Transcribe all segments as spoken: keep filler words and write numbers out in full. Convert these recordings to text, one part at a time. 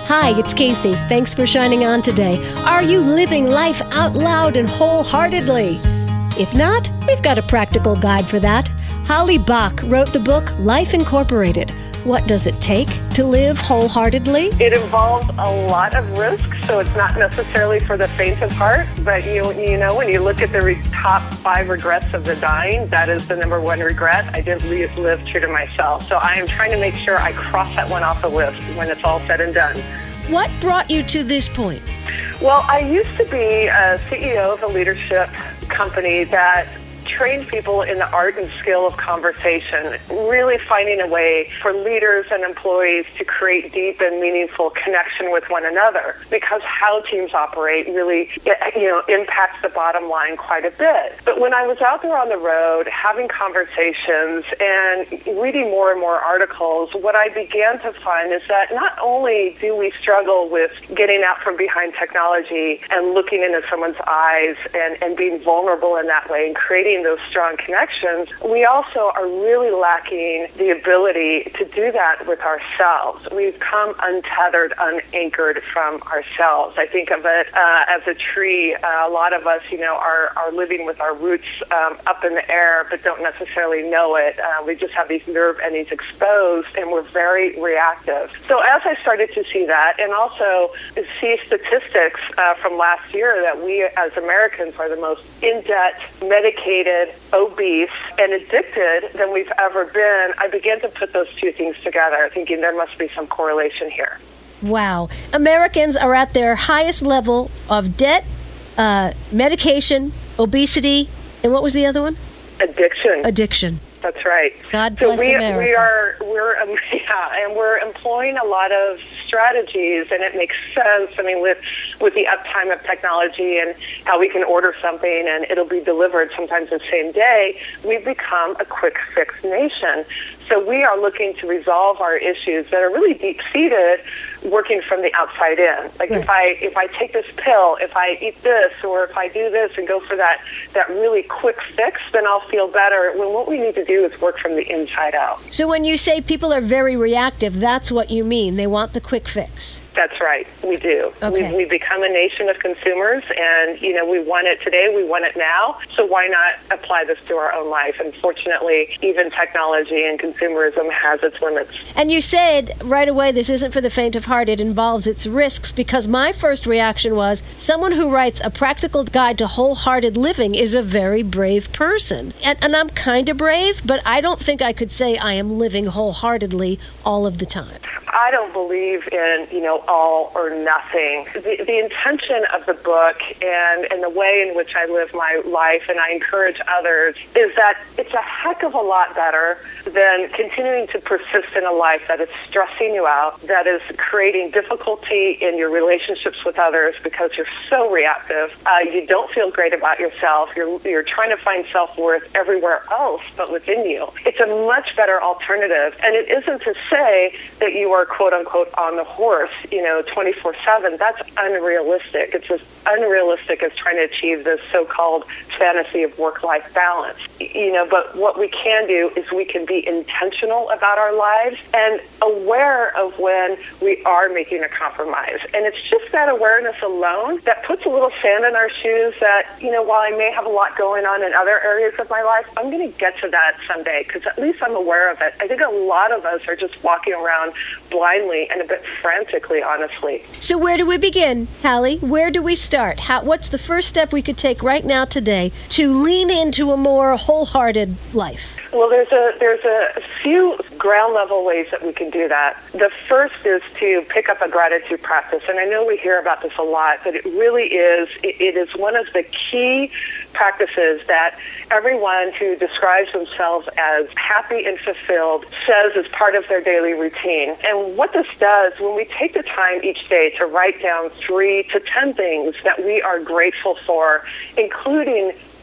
Hi, it's Casey. Thanks for shining on today. Are you living life out loud and wholeheartedly? If not, we've got a practical guide for that. Holly Bach wrote the book Life Incorporated. What does it take to live wholeheartedly? It involves a lot of risk, so it's not necessarily for the faint of heart. But you, you know, when you look at the re- top five regrets of the dying, that is the number one regret. I didn't live, live true to myself. So I am trying to make sure I cross that one off the list when it's all said and done. What brought you to this point? Well, I used to be a C E O of a leadership company that trained people in the art and skill of conversation, really finding a way for leaders and employees to create deep and meaningful connection with one another, because how teams operate really, you know, impacts the bottom line quite a bit. But when I was out there on the road having conversations and reading more and more articles, what I began to find is that not only do we struggle with getting out from behind technology and looking into someone's eyes and, and being vulnerable in that way and creating those strong connections, we also are really lacking the ability to do that with ourselves. We've come untethered, unanchored from ourselves. I think of it uh, as a tree. Uh, a lot of us, you know, are, are living with our roots um, up in the air, but don't necessarily know it. Uh, we just have these nerve endings exposed, and we're very reactive. So as I started to see that, and also see statistics uh, from last year that we as Americans are the most in-debt, medicated, obese, and addicted than we've ever been, I began to put those two things together, thinking there must be some correlation here. Wow. Americans are at their highest level of debt, uh, medication, obesity, and what was the other one? Addiction. Addiction. That's right. God bless so we, America. we are, we're, um, yeah, and we're employing a lot of strategies, and it makes sense. I mean, with with the uptime of technology and how we can order something and it'll be delivered sometimes the same day, we've become a quick fix nation. So we are looking to resolve our issues that are really deep-seated, working from the outside in. Like right. if I if I take this pill, if I eat this, or if I do this and go for that that really quick fix, then I'll feel better. When what we need to do is work from the inside out. So when you say people are very reactive, that's what you mean. They want the quick fix. That's right. We do. Okay. We, we become a nation of consumers, and you know we want it today. We want it now. So why not apply this to our own life? Unfortunately, even technology and consumerism has its limits. And you said right away, this isn't for the faint of heart. It involves its risks, because my first reaction was someone who writes a practical guide to wholehearted living is a very brave person. And, and I'm kind of brave, but I don't think I could say I am living wholeheartedly all of the time. I don't believe in, you know, all or nothing. The, the intention of the book and, and the way in which I live my life, and I encourage others, is that it's a heck of a lot better than continuing to persist in a life that is stressing you out, that is creating difficulty in your relationships with others because you're so reactive. Uh, you don't feel great about yourself. You're, you're trying to find self-worth everywhere else but within you. It's a much better alternative. And it isn't to say that you are, quote unquote, on the horse, you know, twenty-four seven. That's unrealistic. It's as unrealistic as trying to achieve this so-called fantasy of work-life balance. You know, but what we can do is we can be intentional about our lives and aware of when we are making a compromise. And it's just that awareness alone that puts a little sand in our shoes that, you know, while I may have a lot going on in other areas of my life, I'm going to get to that someday because at least I'm aware of it. I think a lot of us are just walking around blindly and a bit frantically, honestly. So where do we begin, Hallie? Where do we start? How, what's the first step we could take right now today to lean into a more wholehearted life? Well, there's a there's a few ground level ways that we can do that. The first is to pick up a gratitude practice, and I know we hear about this a lot, but it really is it, it is one of the key practices that everyone who describes themselves as happy and fulfilled says is part of their daily routine. And what this does, when we take the time each day to write down three to ten things that we are grateful for, including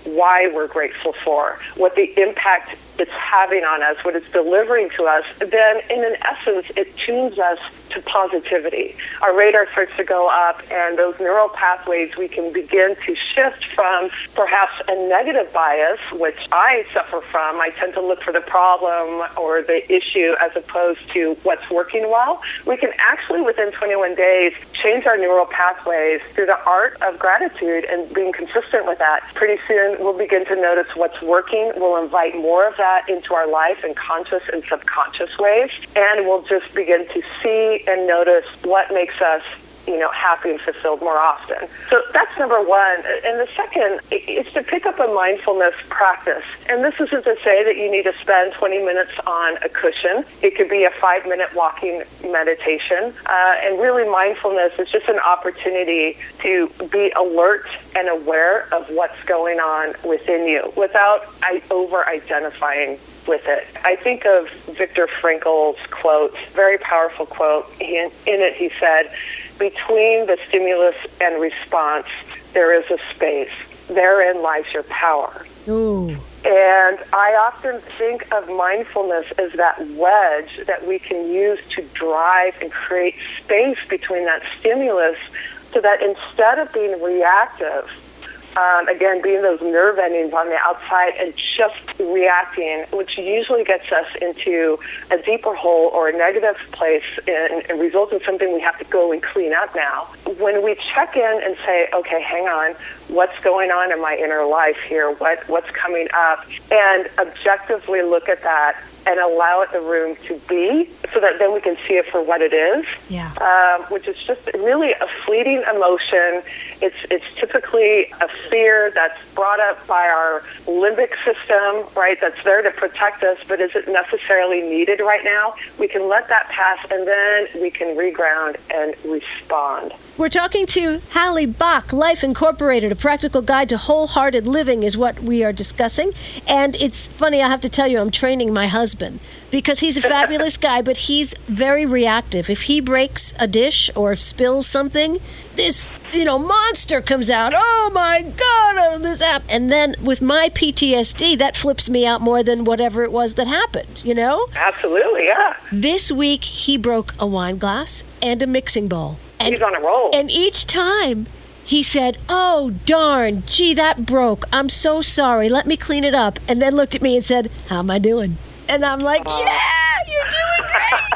why we're grateful for, what the impact it's having on us, what it's delivering to us, then in an essence, it tunes us to positivity. Our radar starts to go up, and those neural pathways, we can begin to shift from perhaps a negative bias, which I suffer from. I tend to look for the problem or the issue as opposed to what's working well. We can actually, within twenty-one days, change our neural pathways through the art of gratitude and being consistent with that. Pretty soon, we'll begin to notice what's working. We'll invite more of that into our life in conscious and subconscious ways, and we'll just begin to see and notice what makes us, you know, happy and fulfilled more often. So that's number one. And the second is to pick up a mindfulness practice. And this isn't to say that you need to spend twenty minutes on a cushion. It could be a five-minute walking meditation. Uh, and really, mindfulness is just an opportunity to be alert and aware of what's going on within you without over-identifying with it. I think of Viktor Frankl's quote, very powerful quote. He, in it, he said, "Between the stimulus and response, there is a space. Therein lies your power." Ooh. And I often think of mindfulness as that wedge that we can use to drive and create space between that stimulus so that instead of being reactive, Um, again, being those nerve endings on the outside and just reacting, which usually gets us into a deeper hole or a negative place and, and results in something we have to go and clean up now. When we check in and say, okay, hang on, what's going on in my inner life here? What What's coming up? And objectively look at that and allow it the room to be so that then we can see it for what it is, yeah. um, which is just really a fleeting emotion. It's it's typically a fear that's brought up by our limbic system, right, that's there to protect us, but is it necessarily needed right now? We can let that pass, and then we can reground and respond. We're talking to Hallie Bach. Life Incorporated, a practical guide to wholehearted living is what we are discussing. And it's funny, I have to tell you, I'm training my husband because he's a fabulous guy, but he's very reactive. If he breaks a dish or spills something, this, you know, monster comes out. Oh my God, oh, this app. And then with my P T S D, that flips me out more than whatever it was that happened, you know? Absolutely, yeah. This week, he broke a wine glass and a mixing bowl. And, He's on a roll. And each time he said, oh, darn, gee, that broke. I'm so sorry. Let me clean it up. And then looked at me and said, how am I doing? And I'm like, yeah, you're doing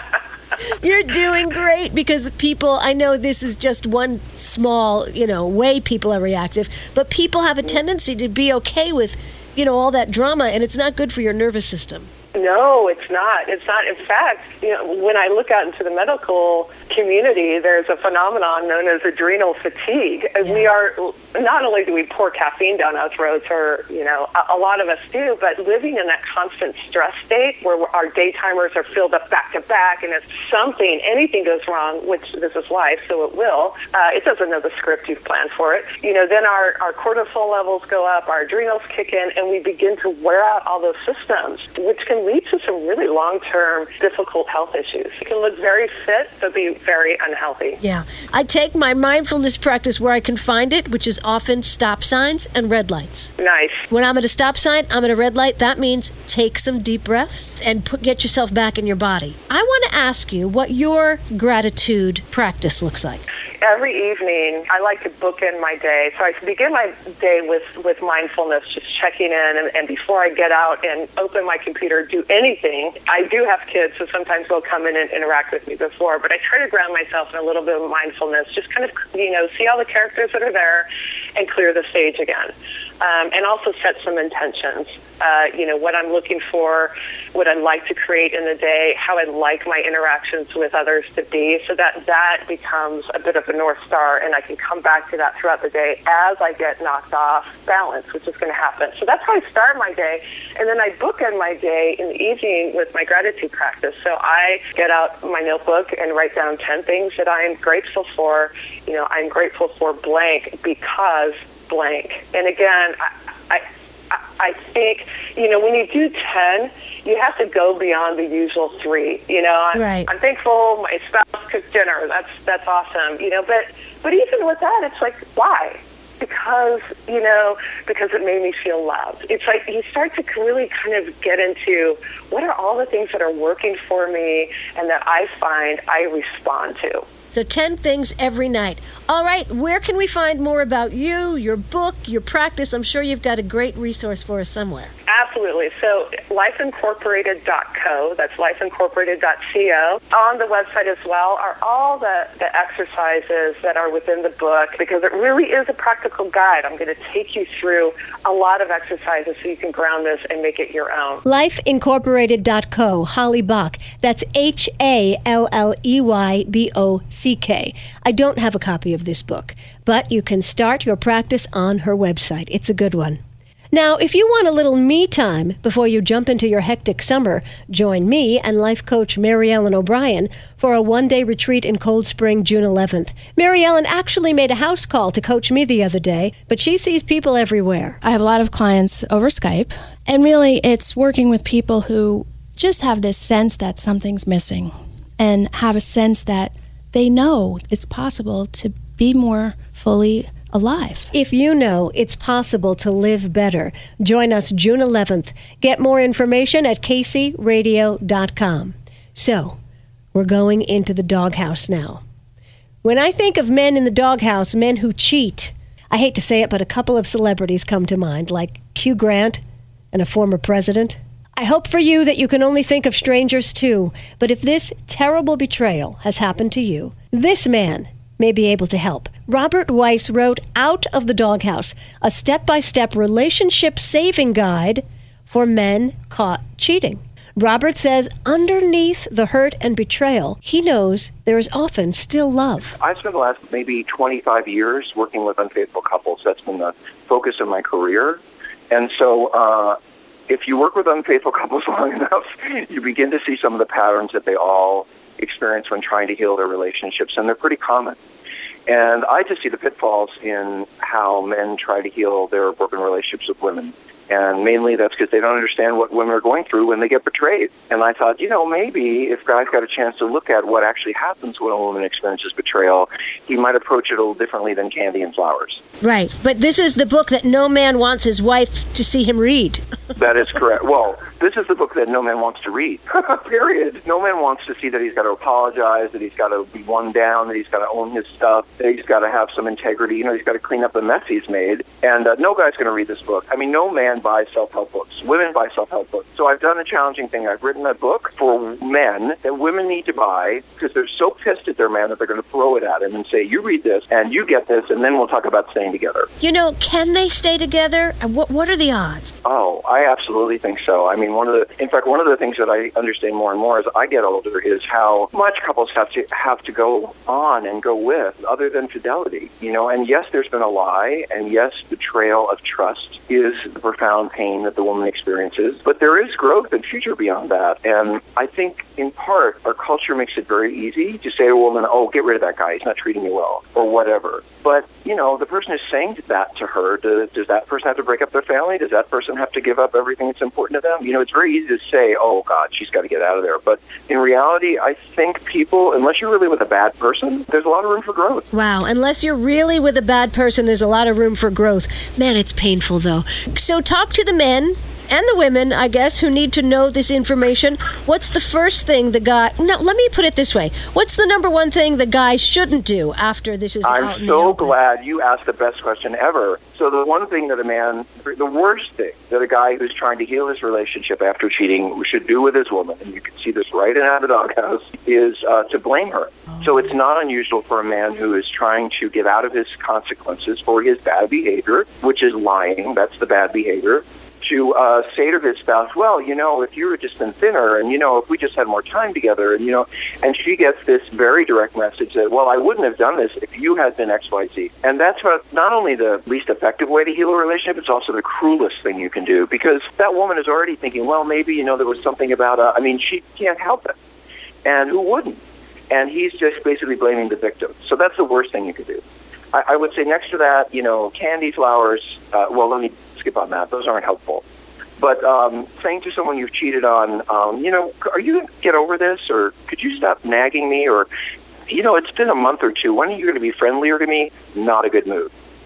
great. You're doing great because people, I know this is just one small, you know, way people are reactive, but people have a tendency to be okay with, you know, all that drama, and it's not good for your nervous system. No, it's not. It's not. In fact, you know, when I look out into the medical community, there's a phenomenon known as adrenal fatigue. And yeah. we are, not only do we pour caffeine down our throats, or, you know, a, a lot of us do, but living in that constant stress state where our day timers are filled up back to back, and if something, anything goes wrong, which this is life, so it will, uh, it doesn't know the script you've planned for it, you know, then our, our cortisol levels go up, our adrenals kick in, and we begin to wear out all those systems, which can lead to some really long-term difficult health issues. You can look very fit, but be very unhealthy. Yeah. I take my mindfulness practice where I can find it, which is often stop signs and red lights. Nice. When I'm at a stop sign, I'm at a red light. That means take some deep breaths and put, get yourself back in your body. I want to ask you what your gratitude practice looks like. Every evening, I like to bookend my day. So I begin my day with, with mindfulness, just checking in. And, and before I get out and open my computer, do anything, I do have kids, so sometimes they'll come in and interact with me before. But I try to ground myself in a little bit of mindfulness, just kind of, you know, see all the characters that are there and clear the stage again. Um, and also set some intentions. Uh, you know, what I'm looking for, what I'd like to create in the day, how I'd like my interactions with others to be, so that that becomes a bit of a North Star, and I can come back to that throughout the day as I get knocked off balance, which is going to happen. So that's how I start my day, and then I bookend my day in the evening with my gratitude practice. So I get out my notebook and write down ten things that I am grateful for. You know, I'm grateful for blank because blank. And again, I, I I think, you know, when you do ten, you have to go beyond the usual three. You know, I'm, right. I'm thankful my spouse cooked dinner. That's that's awesome. You know, but but even with that, it's like, why? because, you know, because it made me feel loved. It's like you start to really kind of get into what are all the things that are working for me and that I find I respond to. So ten things every night. All right, where can we find more about you, your book, your practice? I'm sure you've got a great resource for us somewhere. Absolutely. So life incorporated dot co, that's life incorporated dot co. On the website as well are all the, the exercises that are within the book, because it really is a practical guide. I'm going to take you through a lot of exercises so you can ground this and make it your own. life incorporated dot co, Holly Bock. That's H A L L E Y B O C K. I don't have a copy of this book, but you can start your practice on her website. It's a good one. Now, if you want a little me time before you jump into your hectic summer, join me and life coach Mary Ellen O'Brien for a one-day retreat in Cold Spring, June eleventh. Mary Ellen actually made a house call to coach me the other day, but she sees people everywhere. I have a lot of clients over Skype, and really it's working with people who just have this sense that something's missing and have a sense that they know it's possible to be more fully alive. If you know it's possible to live better, join us June eleventh. Get more information at k c radio dot com. So, we're going into the doghouse now. When I think of men in the doghouse, men who cheat, I hate to say it, but a couple of celebrities come to mind, like Hugh Grant and a former president. I hope for you that you can only think of strangers too, but if this terrible betrayal has happened to you, this man may be able to help. Robert Weiss wrote Out of the Doghouse, a step-by-step relationship-saving guide for men caught cheating. Robert says underneath the hurt and betrayal, he knows there is often still love. I've spent the last maybe twenty-five years working with unfaithful couples. That's been the focus of my career. And so uh, if you work with unfaithful couples long enough, you begin to see some of the patterns that they all experience when trying to heal their relationships, and they're pretty common. And I just see the pitfalls in how men try to heal their broken relationships with women. And mainly that's because they don't understand what women are going through when they get betrayed. And I thought, you know, maybe if guys got a chance to look at what actually happens when a woman experiences betrayal, he might approach it a little differently than candy and flowers. Right. But this is the book that no man wants his wife to see him read. That is correct. Well, this is the book that no man wants to read, period. No man wants to see that he's got to apologize, that he's got to be one down, that he's got to own his stuff, that he's got to have some integrity, you know, he's got to clean up the mess he's made. And uh, no guy's going to read this book. I mean, no man buys self-help books. Women buy self-help books. So I've done a challenging thing. I've written a book for men that women need to buy because they're so pissed at their man that they're going to throw it at him and say, you read this and you get this, and then we'll talk about staying together. You know, can they stay together? What, what are the odds? Oh, I absolutely think so. I mean, one of the, in fact, one of the things that I understand more and more as I get older is how much couples have to have to go on and go with other than fidelity, you know, and yes, there's been a lie, and yes, betrayal of trust is the profound pain that the woman experiences, but there is growth and future beyond that. And I think, in part, our culture makes it very easy to say to a woman, oh, get rid of that guy, he's not treating you well, or whatever. But, you know, the person is saying that to her. Does, does that person have to break up their family? Does that person have to give up everything that's important to them? You know, it's very easy to say, oh, God, she's got to get out of there. But in reality, I think people, unless you're really with a bad person, there's a lot of room for growth. Wow, unless you're really with a bad person, there's a lot of room for growth. Man, it's painful, though. So talk to the men and the women, I guess, who need to know this information. What's the first thing the guy... No, let me put it this way. What's the number one thing the guy shouldn't do after this is I'm out in the so open? glad you asked the best question ever. So the one thing that a man... The worst thing that a guy who's trying to heal his relationship after cheating should do with his woman, and you can see this right in Out of the Doghouse, is uh, to blame her. Oh. So it's not unusual for a man who is trying to get out of his consequences for his bad behavior, which is lying, that's the bad behavior, to uh, say to his spouse, well, you know, if you had just been thinner, and, you know, if we just had more time together, and, you know, and she gets this very direct message that, well, I wouldn't have done this if you had been X Y Z. And that's not only the least effective way to heal a relationship, it's also the cruelest thing you can do, because that woman is already thinking, well, maybe, you know, there was something about, uh, I mean, she can't help it. And who wouldn't? And he's just basically blaming the victim. So that's the worst thing you could do. I, I would say next to that, you know, candy, flowers, uh, well, let me skip on that. Those aren't helpful. But um, saying to someone you've cheated on, um, you know, are you going to get over this? Or could you stop nagging me? Or, you know, it's been a month or two. When are you going to be friendlier to me? Not a good move.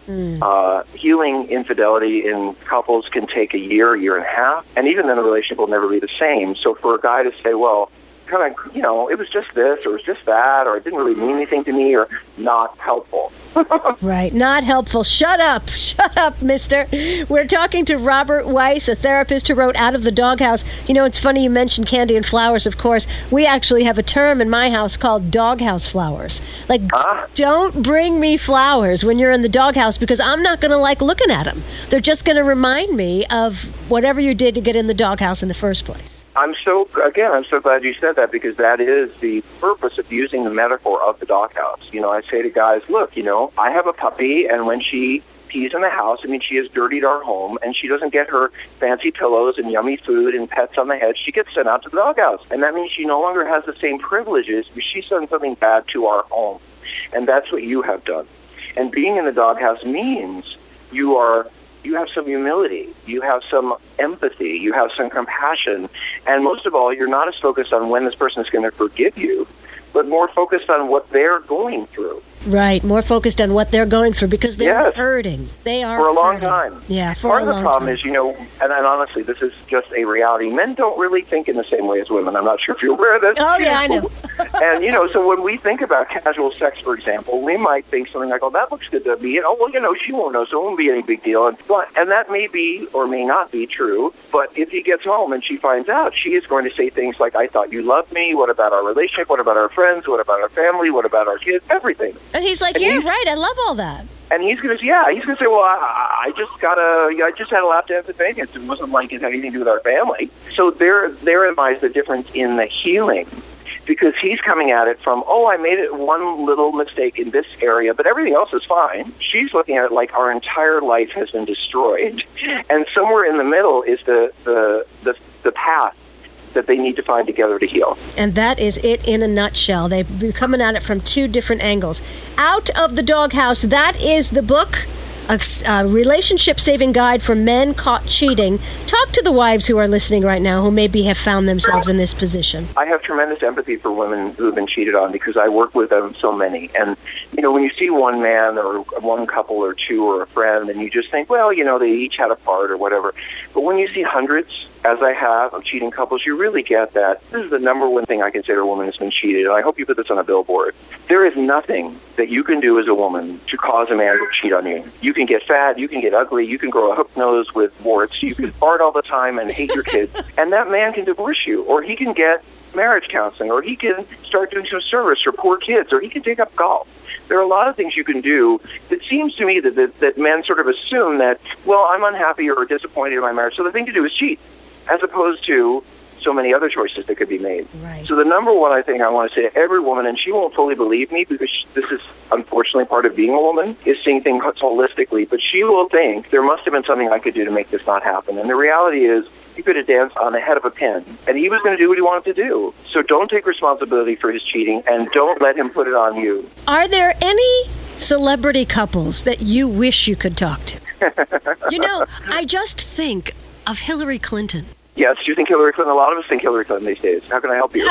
Mm. Uh, healing infidelity in couples can take a year, year and a half, and even then the relationship will never be the same. So for a guy to say, well, kind of, you know, it was just this or it was just that or it didn't really mean anything to me, or not helpful. Right, not helpful. Shut up. Shut up, mister. We're talking to Robert Weiss, a therapist who wrote Out of the Doghouse. You know, it's funny you mentioned candy and flowers, of course. We actually have a term in my house called doghouse flowers. Like, huh? Don't bring me flowers when you're in the doghouse because I'm not going to like looking at them. They're just going to remind me of whatever you did to get in the doghouse in the first place. I'm so, again, I'm so glad you said that because that is the purpose of using the metaphor of the doghouse. You know, I say to guys, look, you know, I have a puppy, and when she pees in the house, I mean, she has dirtied our home, and she doesn't get her fancy pillows and yummy food and pets on the head. She gets sent out to the doghouse, and that means she no longer has the same privileges because she's done something bad to our home, and that's what you have done. And being in the doghouse means you are... you have some humility, you have some empathy, you have some compassion, and most of all, you're not as focused on when this person is going to forgive you, but more focused on what they're going through. Right, more focused on what they're going through because they're yes. hurting. They are For a long hurting. time. Yeah, for Part a of the long problem time. is, you know, and, and honestly, this is just a reality. Men don't really think in the same way as women. I'm not sure if you're aware of this. Oh, yeah, I know. And, you know, so when we think about casual sex, for example, we might think something like, oh, that looks good to me. And, oh, well, you know, she won't know, so it won't be any big deal. And, but, and that may be or may not be true, but if he gets home and she finds out, she is going to say things like, I thought you loved me. What about our relationship? What about our friends? What about our family? What about our kids? Everything. And he's like, and yeah, he's, right, I love all that. And he's going to, yeah, he's going to say, well, I, I just got a, I just had a lap dance at Vegas. It wasn't like it had anything to do with our family. So there, therein lies the difference in the healing, because he's coming at it from, oh, I made it one little mistake in this area, but everything else is fine. She's looking at it like our entire life has been destroyed, and somewhere in the middle is the the the, the path that they need to find together to heal. And that is it in a nutshell. They've coming at it from two different angles. Out of the Doghouse, that is the book, a, a relationship-saving guide for men caught cheating. Talk to the wives who are listening right now who maybe have found themselves in this position. I have tremendous empathy for women who have been cheated on because I work with them so many. And, you know, when you see one man or one couple or two or a friend, and you just think, well, you know, they each had a part or whatever. But when you see hundreds, as I have, of cheating couples, you really get that this is the number one thing I can say to a woman who's been cheated, and I hope you put this on a billboard. There is nothing that you can do as a woman to cause a man to cheat on you. You can get fat, you can get ugly, you can grow a hook nose with warts, you can fart all the time and hate your kids, and that man can divorce you, or he can get marriage counseling, or he can start doing some service for poor kids, or he can take up golf. There are a lot of things you can do. It seems to me that, that, that men sort of assume that, well, I'm unhappy or disappointed in my marriage, so the thing to do is cheat, as opposed to so many other choices that could be made. Right. So the number one I think I want to say to every woman, and she won't fully believe me because she, this is unfortunately part of being a woman, is seeing things holistically, but she will think there must have been something I could do to make this not happen. And the reality is he could have danced on the head of a pin, and he was going to do what he wanted to do. So don't take responsibility for his cheating, and don't let him put it on you. Are there any celebrity couples that you wish you could talk to? You know, I just think of Hillary Clinton. Yes, you think Hillary Clinton? A lot of us think Hillary Clinton these days. How can I help you?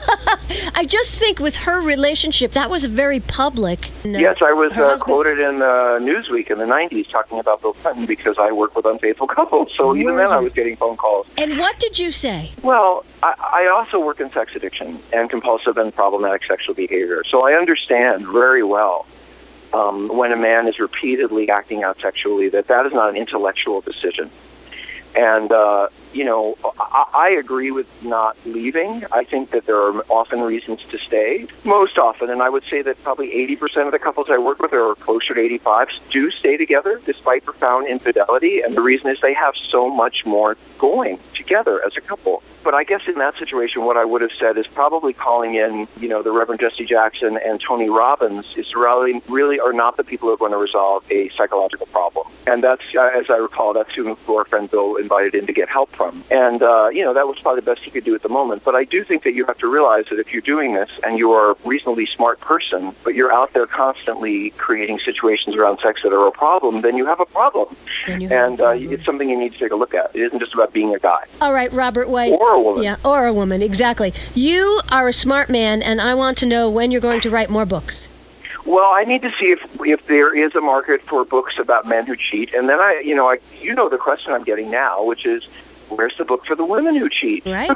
I just think with her relationship, that was a very public. No, yes, I was uh, husband... quoted in uh, Newsweek in the nineties talking about Bill Clinton because I work with unfaithful couples. So even then I was getting phone calls. And what did you say? Well, I, I also work in sex addiction and compulsive and problematic sexual behavior. So I understand very well um, when a man is repeatedly acting out sexually that that is not an intellectual decision. And, uh, you know, I, I agree with not leaving. I think that there are often reasons to stay, most often. And I would say that probably eighty percent of the couples I work with, or closer to eighty-five, do stay together despite profound infidelity. And the reason is they have so much more going together as a couple. But I guess in that situation, what I would have said is probably calling in, you know, the Reverend Jesse Jackson and Tony Robbins is really, really are not the people who are going to resolve a psychological problem. And that's, uh, as I recall, that's who our friend Bill invited in to get help from. And, uh, you know, that was probably the best he could do at the moment. But I do think that you have to realize that if you're doing this and you are a reasonably smart person, but you're out there constantly creating situations around sex that are a problem, then you have a problem. And, and uh, it's something you need to take a look at. It isn't just about being a guy. All right, Robert Weiss. Or a woman. Yeah, or a woman, exactly. You are a smart man, and I want to know when you're going to write more books. Well, I need to see if if there is a market for books about men who cheat, and then I, you know, I, you know, the question I'm getting now, which is, where's the book for the women who cheat? Right.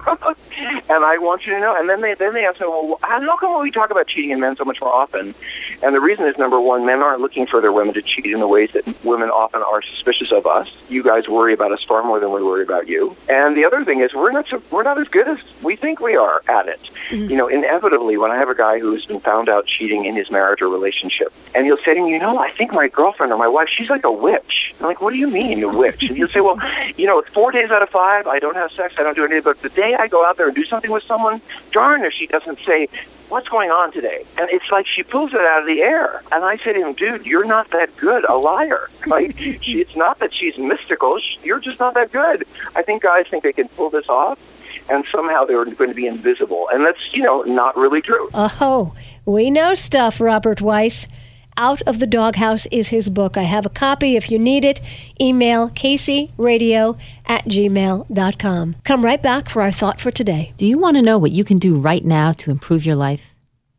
And I want you to know. And then they then they ask me, well, how come we talk about cheating in men so much more often? And the reason is, number one, men aren't looking for their women to cheat in the ways that women often are suspicious of us. You guys worry about us far more than we worry about you. And the other thing is, we're not so, we're not as good as we think we are at it. Mm-hmm. You know, inevitably, when I have a guy who's been found out cheating in his marriage or relationship, and he'll say to me, you know, I think my girlfriend or my wife, she's like a witch. I'm like, what do you mean, a witch? And he'll say, well, you know, four days out of five, I don't have sex, I don't do anything, but the day I go out there and do something with someone, darn if she doesn't say, what's going on today? And it's like she pulls it out of the air. And I say to him, dude, you're not that good, a liar. Like, she, it's not that she's mystical, you're just not that good. I think guys think they can pull this off, and somehow they're going to be invisible. And that's, you know, not really true. Oh, we know stuff, Robert Weiss. Out of the Doghouse is his book. I have a copy if you need it. Email casey radio at gmail dot com. Come right back for our thought for today. Do you want to know what you can do right now to improve your life?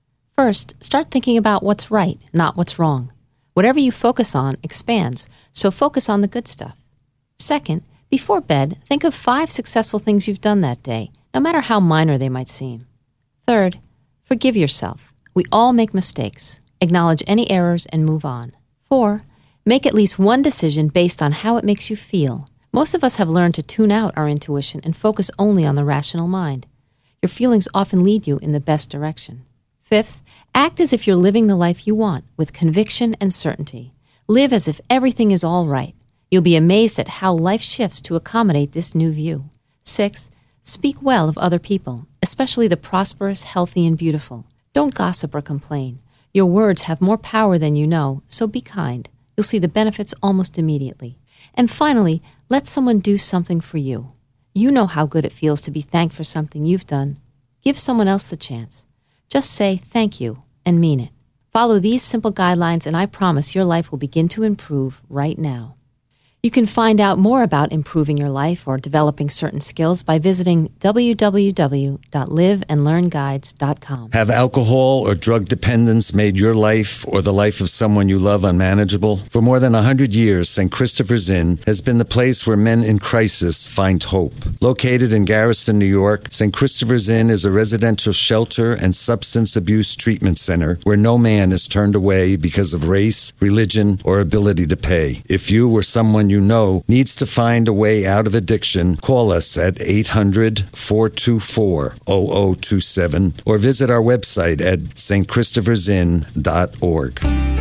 First, start thinking about what's right, not what's wrong. Whatever you focus on expands, so focus on the good stuff. Second, before bed, think of five successful things you've done that day, no matter how minor they might seem. Third, forgive yourself. We all make mistakes. Acknowledge any errors and move on. Four, make at least one decision based on how it makes you feel. Most of us have learned to tune out our intuition and focus only on the rational mind. Your feelings often lead you in the best direction. Fifth, act as if you're living the life you want with conviction and certainty. Live as if everything is all right. You'll be amazed at how life shifts to accommodate this new view. Sixth, speak well of other people, especially the prosperous, healthy, and beautiful. Don't gossip or complain. Your words have more power than you know, so be kind. You'll see the benefits almost immediately. And finally, let someone do something for you. You know how good it feels to be thanked for something you've done. Give someone else the chance. Just say thank you and mean it. Follow these simple guidelines and I promise your life will begin to improve right now. You can find out more about improving your life or developing certain skills by visiting w w w dot live and learn guides dot com. Have alcohol or drug dependence made your life or the life of someone you love unmanageable? For more than one hundred years, Saint Christopher's Inn has been the place where men in crisis find hope. Located in Garrison, New York, Saint Christopher's Inn is a residential shelter and substance abuse treatment center where no man is turned away because of race, religion, or ability to pay. If you or someone you know needs to find a way out of addiction, call us at eight hundred, four two four, zero zero two seven or visit our website at s t christophers inn dot org.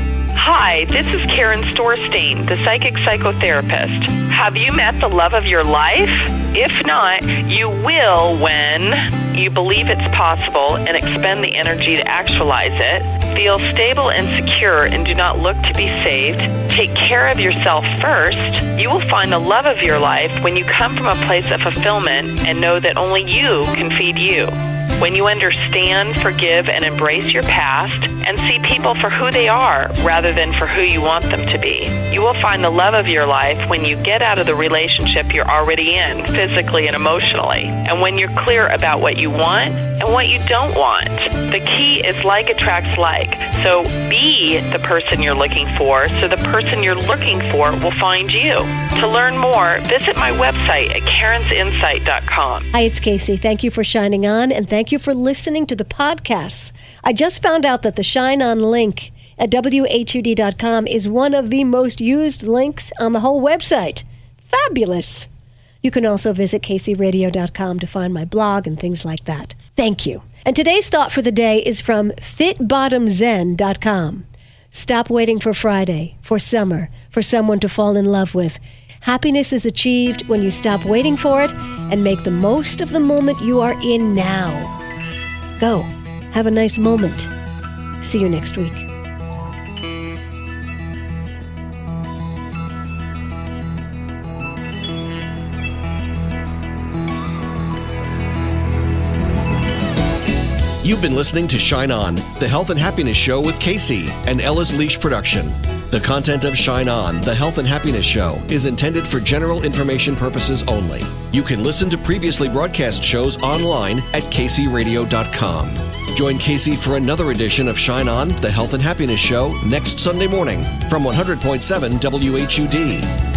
Hi, this is Karen Storstein, the psychic psychotherapist. Have you met the love of your life? If not, you will when you believe it's possible and expend the energy to actualize it, feel stable and secure and do not look to be saved, take care of yourself first. You will find the love of your life when you come from a place of fulfillment and know that only you can feed you. When you understand, forgive, and embrace your past and see people for who they are rather than for who you want them to be. You will find the love of your life when you get out of the relationship you're already in, physically and emotionally, and when you're clear about what you want and what you don't want. The key is like attracts like. So be the person you're looking for so the person you're looking for will find you. To learn more, visit my website at karens insight dot com. Hi, it's Casey. Thank you for shining on, and thank you for listening to the podcasts. I just found out that the Shine On link at w h u d dot com is one of the most used links on the whole website. Fabulous! You can also visit casey radio dot com to find my blog and things like that. Thank you. And today's thought for the day is from fit bottom zen dot com. Stop waiting for Friday, for summer, for someone to fall in love with. Happiness is achieved when you stop waiting for it and make the most of the moment you are in now. Go. Have a nice moment. See you next week. You've been listening to Shine On, the Health and Happiness Show with Casey, an Ella's Leash production. The content of Shine On, the Health and Happiness Show, is intended for general information purposes only. You can listen to previously broadcast shows online at casey radio dot com. Join Casey for another edition of Shine On, the Health and Happiness Show, next Sunday morning from one hundred point seven W H U D.